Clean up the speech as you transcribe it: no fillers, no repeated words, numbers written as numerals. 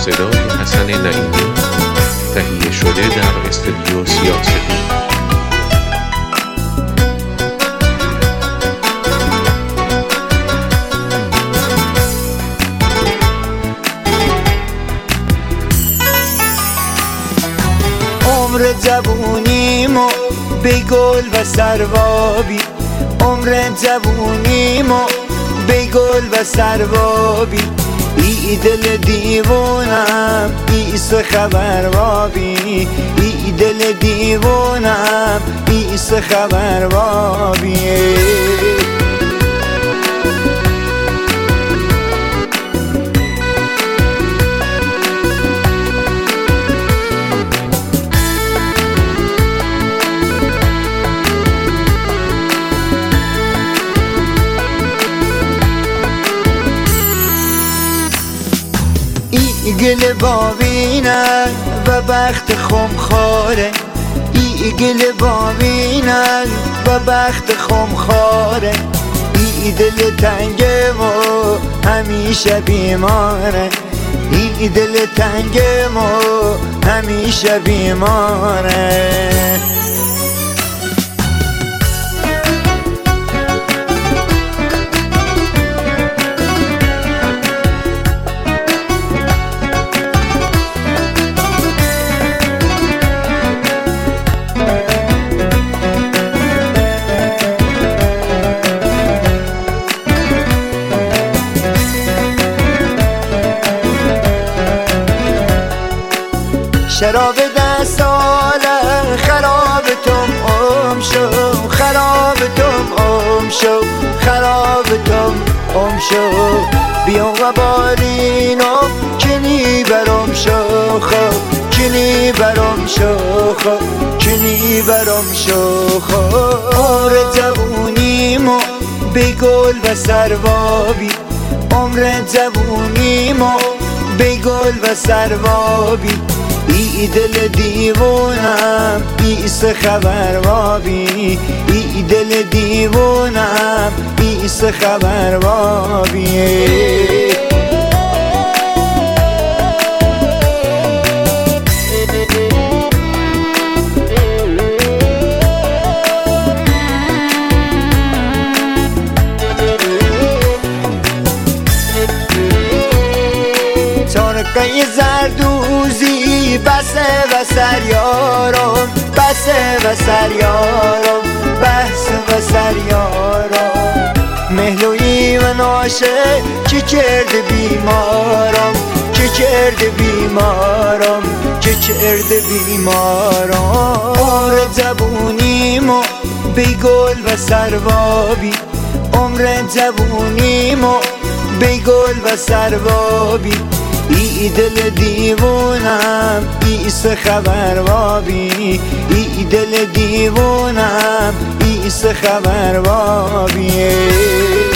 صدای حسن نعیمی، تهیه شده در استودیو سیاه‌سفید. عمر جوونیمو به گل و سروابی، عمر جوونیمو به گل و سروابی، ای دل دیوونم ایس خبروابی، ای دل دیوونم ایس خبروابی. ای گل باوینه و بخت خمخواره، ای گل باوینه و بخت خمخواره، ای دل تنگم و همیشه بیماره، ای دل تنگم و همیشه بیماره. شراب دستاله خرابتم شو، خرابتم شو، خرابتم شو، بیا و بارینو کنی برم شو، کنی برم شو، کنی برم شو. عمر جوونیمو به گل و سروابی، عمر جوونیمو به گل و سروابی، ای دل دیوونم ایس خبروابی، ای دل دیوونم ایس خبروابی. ترقه زردوزی بسه و سریارم، بسه و سریارم، بسه و سریارم. مهلوی و ناشه چه کرده بیمارم، چه کرده بیمارم، چه کرده بیمارم. عمر جوونیمو به گل و سروابی، عمر جوونیمو به گل و سروابی، ای دل دیوونم ایس خبروابی، ای دل دیوونم ایس خبروابی.